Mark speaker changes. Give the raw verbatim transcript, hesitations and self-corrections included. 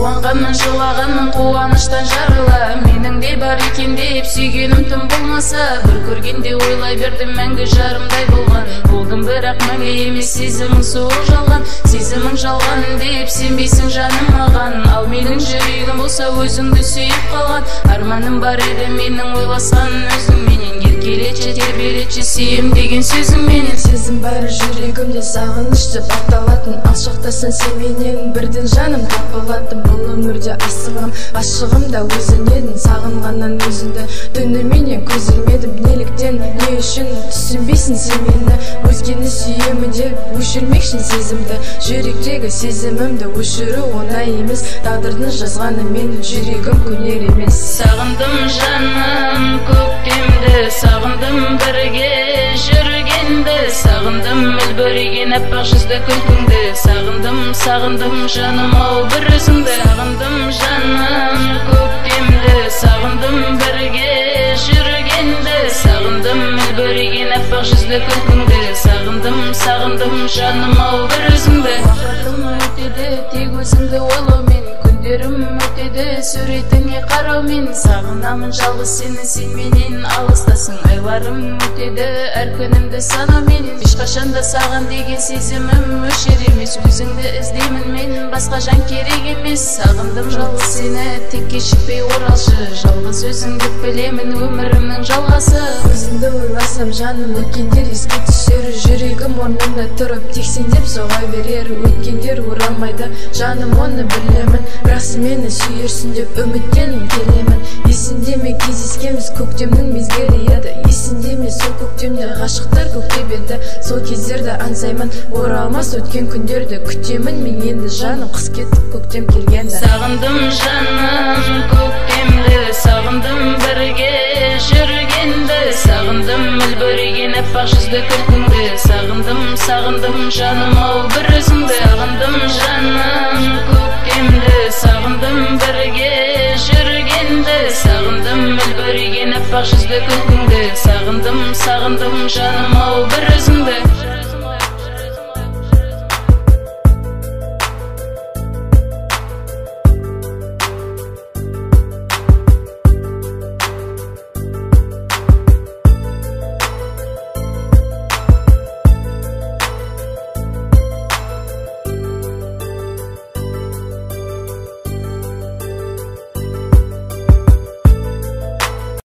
Speaker 1: Қуанғанмын, жылағанмын, қуаныштан жарыла. Менің де бар екен деп сүйгенім тым болмаса, бір көргенде ойлай бердім мәңгі жарымдай болған. Болдым бірақ мәңгі емес, сезімің суық жалған. Сезімің жалған деп сенбейсің жаным маған. Ал менің жүрегім болса өзіңді сүйіп қалған. Арманым бар еді менің ойласқан өзің менен. Еркелетші, тербелетші, сүйем деген сөзің менен.
Speaker 2: Сезім бәрі жүрегімде сағынышты бақталатын. Алшақтасын сен менен бірден жаным тапалатын. Бұл өмірде асығым, ашығым да өзің едің. Сағынғаннан өзіңді түніменен көз ілмедім. Неліктен, не үшін түсінбейсің сен мені? Өзгені сүйемін деп өшірмекшін сезімді. Жүректегі сезімімді өшіру оңай емес. Тағдырдың жазғаны менің жүрегім көнер емес.
Speaker 1: Сағындым жаным көктемді, сағындым бірге жүргенді. Сағындым үлбіреген аппақ жүзді күлкіңді. Сағындым, сағындым жаным ау бір өзіңді. Сағындым жаным көктемді, сағындым бірге жүргенді. Сағындым үлбіреген аппақ жүзді күлкіңді. Сағындым, сағындым жаным ау бір өзіңді. Уақытым өтеді тек өзіңді ойлаумен. Күндерім өтеді суретіңе қараумен. Сағынамын жалғыз сені, сен менен алыстасың. Айларым өтеді әр күнімді санаумен. Ешқашанда саған деген сезімім өшер емес. Өзіңді іздеймін мен, басқа жан керек емес. Сағындым жалғыз сені, тек кешікпей оралшы. Жалғыз өзіңді білемін өмірімнің жалғасы.
Speaker 2: Өзіңді ойласам жаным өткендер еске түсер. Жүрегім орнында тұрып тек сен деп соға берер. Өткендер оралмайды жаным, оны білемін. Бірақ сен мені сүйерсің деп үміттеніп келемін. Есінде ме кездескенбіз, көктемнің мезгілі еді. Есінде ме сол көктемде ғашықтар көктеп еді. Сол кездерді аңсаймын, оралмас өткен күндерді. Күтемін мен енді жаным, қыс кетіп көктем келгенді.
Speaker 1: Сағындым жаным көктемді, сағындым бірге жүргенді. Сағындым үлбіреген аппақ жүзді күлкіңді. Сағындым, сағындым жаным ау бір өзіңді. Сағындым жаным көктемді, сағындым бірге жүргенді. Сағындым үлбіреген аппақ жүзді күлкіңді. Сағындым, сағындым жаным ау бір өзіңді.